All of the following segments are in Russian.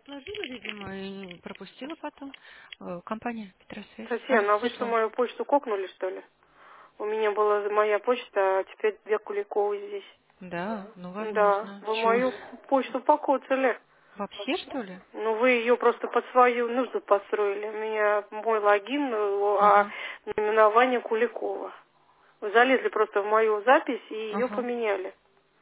Сложила, видимо, и пропустила потом. Компания Петросвязь. А, Татьяна, а вы что, Светлана? мою почту кокнули, что ли? У меня была моя почта, а теперь две Куликовой здесь. Да, ну, Да, возможно. вы Чего? мою почту покоцали. Вообще, что ли? Ну, вы ее просто под свою нужду построили. У меня мой логин, а Ага, наименование Куликова. Вы залезли просто в мою запись и ее ага. поменяли.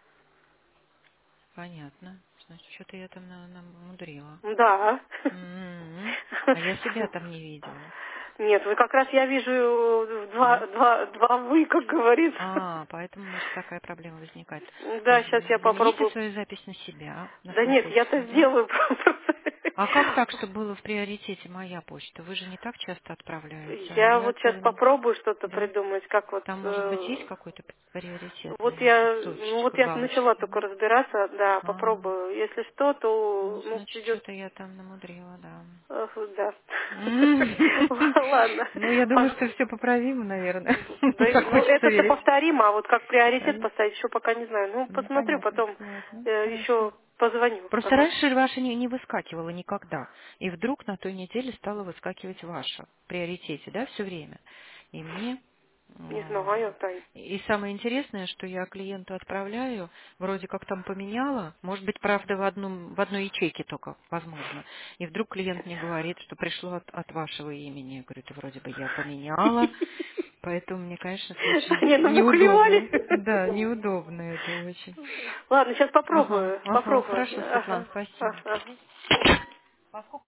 Понятно. Значит, что-то я там намудрила. Да. М. А я себя там не видела. Нет, вы как раз, я вижу, Нет? два вы, как говорится. А, поэтому может такая проблема возникать. Да, сейчас я Замените попробую. свою запись на себя, на Да нет, я-то соответственно, да? сделаю просто. А как так, чтобы было в приоритете моя почта? Вы же не так часто отправляете, а Я я вот сейчас целыми... попробую что-то Да? придумать, как вот. Там, может быть, есть какой-то приоритетный Ну вот кусочек, я начала галочка, только да? разбираться, да, А, попробую. Если что, то, ну, ну, значит, придет. что-то я там намудрила, да. Да. М. Ладно. Ну, я думаю, что все поправимо, наверное. Да, Так ну хочется это-то верить. повторимо, а вот как приоритет Правильно? поставить, еще пока не знаю. Ну, Ну, посмотрю, понятно. потом Ладно, хорошо. еще позвоню. Просто Ага. раньше ваша не выскакивала никогда. И вдруг на той неделе стала выскакивать ваша в приоритете, да, все время. И мне... Не м, знаю, Тань. И самое интересное, что я клиенту отправляю, вроде как там поменяла, может быть, правда, в одной ячейке только, возможно. И вдруг клиент мне говорит, что пришло от вашего имени. Я говорю, это вроде бы я поменяла, поэтому мне, конечно, это очень Не, ну вы неудобно. клевали. Да, неудобно это очень. Ладно, сейчас Ага, попробую. ага, Попробую. хорошо, Светлана, Ага. спасибо. Ага. Поскольку